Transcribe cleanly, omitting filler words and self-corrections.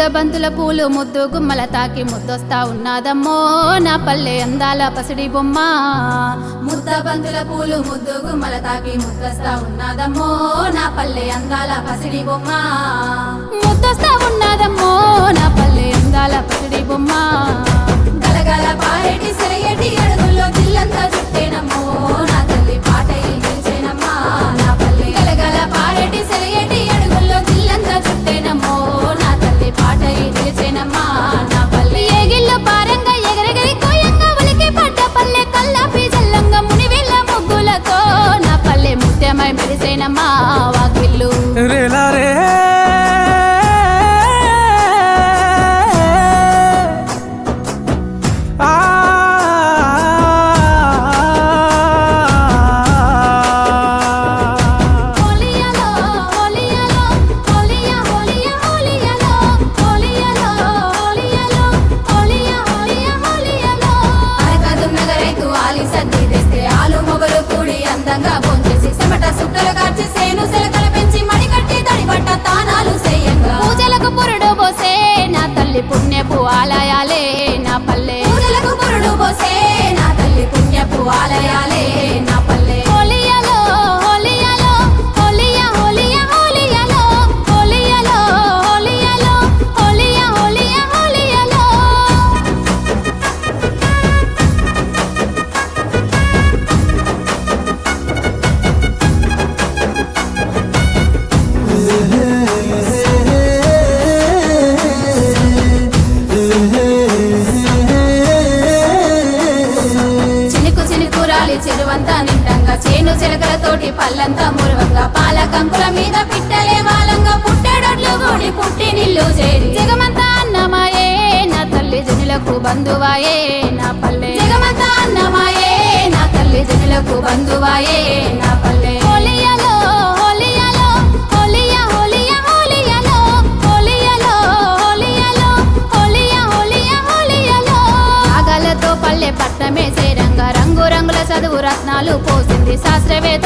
బంతుల పూలు ముద్దు గుమ్మల తాకి ముద్దొస్తా ఉన్నాదమ్మో నా పల్లె అందాల పసిడి బొమ్మ ముద్ద బంతుల పూలు ముద్దు గుమ్మల తాకి ముద్దొస్తా ఉన్నాదమ్మో నా పల్లె అందాల పసిడి బొమ్మ ముద్దొస్తా ఉన్నాదమ్మో నా పల్లె అందాల పసిడి బొమ్మ గలగల పారేటి సెలయేటి అడుగుల్లో జిల్లంతా చుట్టేనమ్మో నా తల్లి పాటై నిలిచేనమ్మా నా పల్లె గలగల పారేటి సెలయేటి అడుగుల్లో జిల్లంతా చుట్టేనమ్మో నా తల్లి పాటై నిలిచేనమ్మా నా పల్లె ఏగిల్లో పారంగా ఎగరెగరి కోయంగా ఉలికి పడ్డ పల్లె కల్లాపి జల్లంగా మునివిల్ల ముగ్గులతో నా పల్లె ముత్యమై మెరిసేనమ్మా వాకిళ్ళు రేలారే అందంగా భోంచేసి చెమట సుక్కలు కార్చి సేను సెలకలు పెంచి మడికట్టి తడిబట్ట తానాలు సేయంగా పూజలకు పురుడు పోసే నా తల్లి పుణ్యపు ఆలయాలే నా పల్లె పూజలకు పురుడు పోసే నా తల్లి పుణ్యపు ఆలయాలే నా పల్లె హోలియలో హోలియలో హోలియా హోలియా హోలియలో హోలియలో హోలియలో హోలియా హోలియా హోలియలో చినుకు చినుకురాలి చెరువంతా నిండంగా చేను చిలకలతోటి పల్లంతా మురవంగా పాల కంకుల మీద పిట్టలే వాలంగా పుట్టెడొడ్లు గూడి పుట్టి నిల్లు చేరి జగమంతా అన్నమాయే నా తల్లి జనులకు బంధువాయే నా పల్లె జగమంతా అన్నమాయే నా తల్లి జనులకు బంధువాయే నా పల్లె హోలియలో హోలియలో హోలియా హోలియా హోలియలో హోలియలో హోలియలో హోలియా హోలియా హోలియలో ఆగలతో పల్లె పట్టమే సేరంగా రంగు రంగుల చదువు రత్నాలు పోసింది శాస్త్రవేత్త